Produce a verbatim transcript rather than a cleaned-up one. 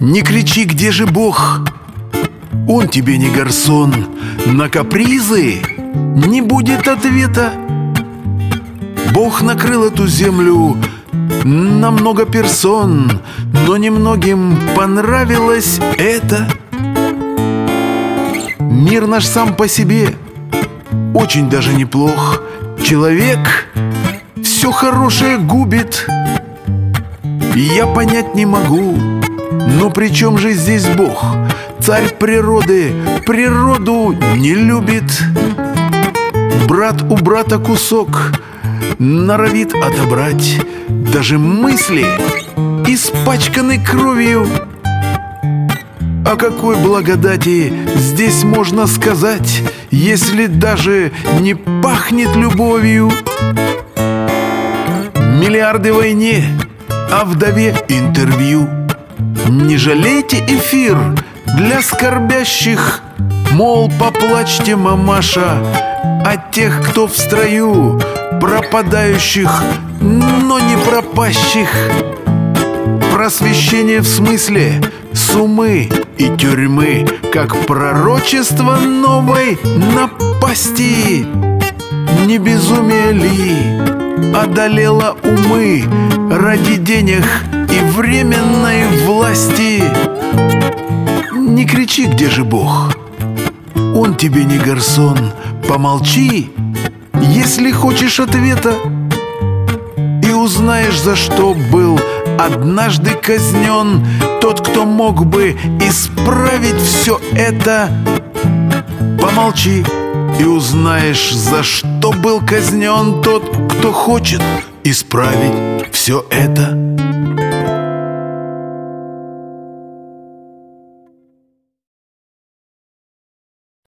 Не кричи, где же Бог? Он тебе не гарсон. На капризы не будет ответа. Бог накрыл эту землю на много персон, но немногим понравилось это. Мир наш сам по себе очень даже неплох. Человек все хорошее губит. Я понять не могу, но при чем же здесь Бог? Царь природы природу не любит. Брат у брата кусок норовит отобрать. Даже мысли испачканы кровью. О какой благодати здесь можно сказать, если даже не пахнет любовью? Миллиарды войне, а вдове интервью. Не жалейте эфир для скорбящих, мол, поплачьте, мамаша, о тех, кто в строю, пропадающих, но не пропащих. Просвещение в смысле сумы и тюрьмы, как пророчество новой напасти. Не безумие ли одолело умы ради денег и временной власти? Не кричи, где же Бог? Он тебе не гарсон. Помолчи, если хочешь ответа, и узнаешь, за что был однажды казнен тот, кто мог бы исправить все это. Помолчи, и узнаешь, за что был казнен тот, кто хочет исправить все это.